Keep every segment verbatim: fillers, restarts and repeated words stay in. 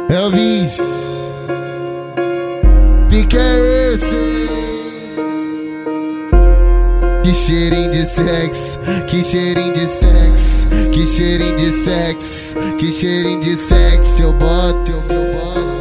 Elvis, pique é esse? Que cheirinho de sexo, que cheirinho de sexo, que cheirinho de sexo, que cheirinho de sexo. Eu boto, eu boto,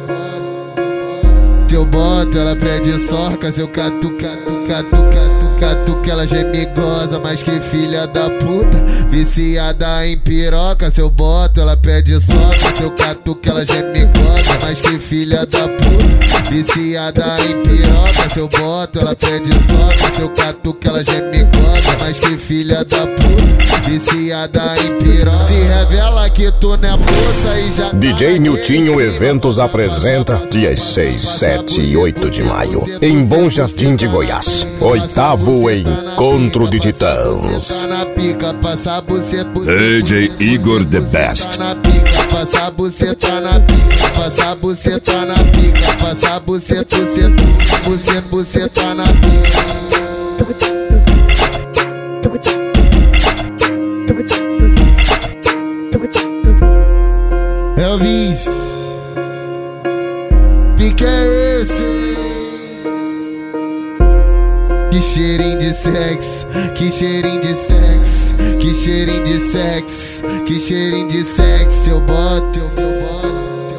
eu boto, ela pede sorcas, eu catu, catu, catu, catu, catu, que ela geme goza, mas que filha da puta, viciada em piroca. Se eu boto, ela pede sorcas, eu catu, que ela geme goza, mas que filha da puta, viciada em piroca. Se eu boto, ela pede sorcas, eu catu, que ela geme goza, mas que filha da puta, viciada em piroca. Se revela que tu não é moça e já tá D J Niltinho Eventos apresenta dias seis, sete e oito de maio em Bom Jardim de Goiás, oitavo Encontro de Titãs. D J Igor The Best. Passa a buceta na pica, passa a buceta na pica, passa a buceta, buceta, buceta, buceta na pica. Elvis, pique é esse? Que cheirinho de sexo, que cheirinho de sexo, que cheirinho de sexo, que cheirinho de sexo. Eu boto, eu boto,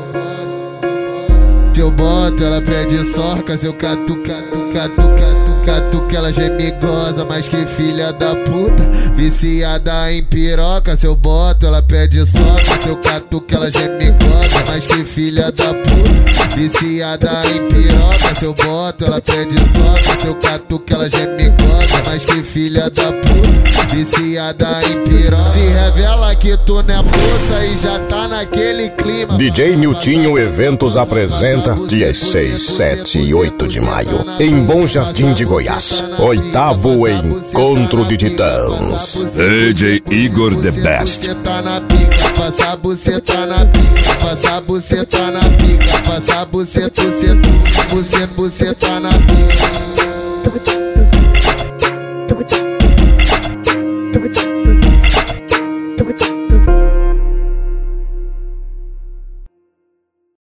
eu boto, ela pede sorcas, eu catu, catu, catu, catu, catu, que ela geme goza, mas que filha da puta, viciada em piroca. Se eu boto, ela pede sorcas, eu catu, que ela geme goza, mas que filha da puta, viciada em piroca. Se eu boto, ela pede sorcas, eu catu, que ela geme goza, mas que filha da puta, viciada em piroca. Se revela que tu não é moça e já tá naquele clima. D J Niltinho Eventos apresenta dias seis, sete e oito de maio em Bom Jardim de Goiás, oitavo Encontro de Titãs. D J Igor The Best. Passa a buceta na pica, passa a buceta na pica, passa a buceta, buceta, buceta, buceta na pica.